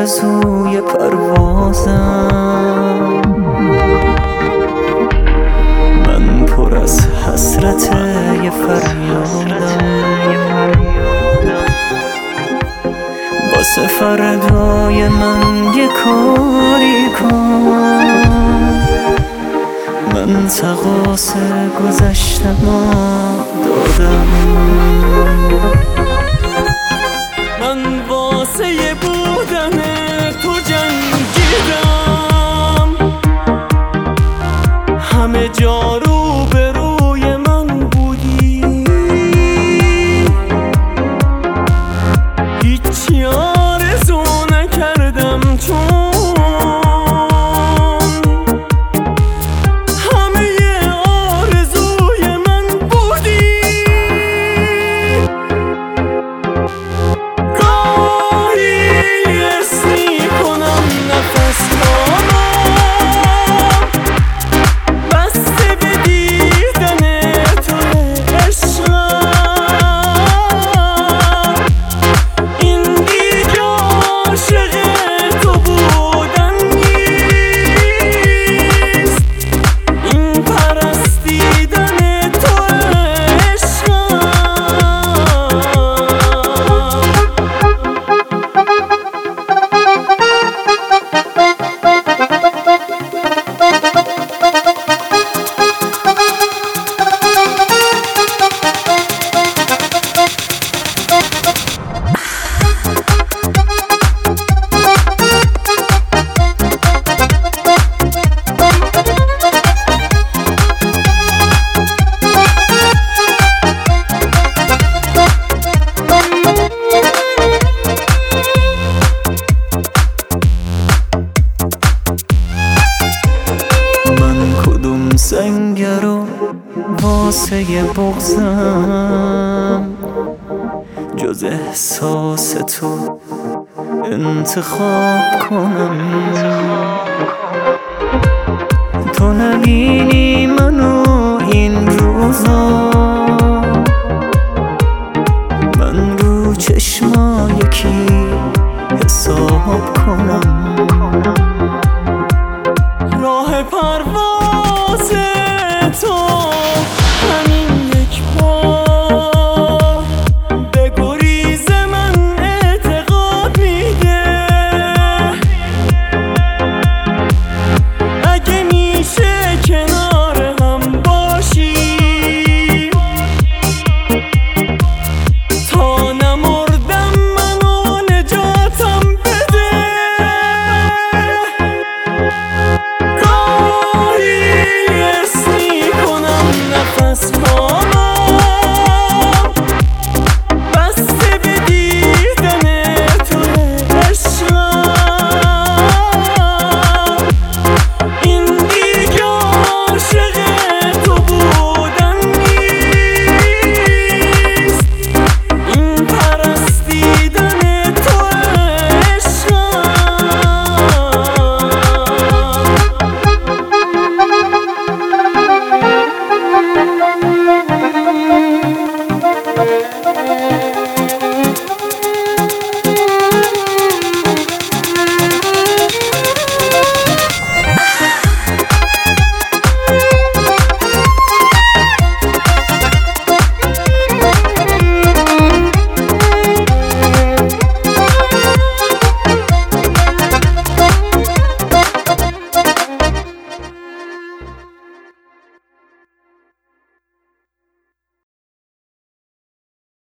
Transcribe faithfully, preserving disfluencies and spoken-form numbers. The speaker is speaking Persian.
آرزوی پروازم، من پر از حسرت یه فریادم. واسه فردای من یه کاری کن، من تقاص گذشتم دادم. من واسه بودن تو جنگیدم، همه جا رو به روی من بودی، هیچی آرزو نکردم چون سنگ رو واسه بغضم جز احساس تو انتخاب کنم. تو نبینی منو این روزا،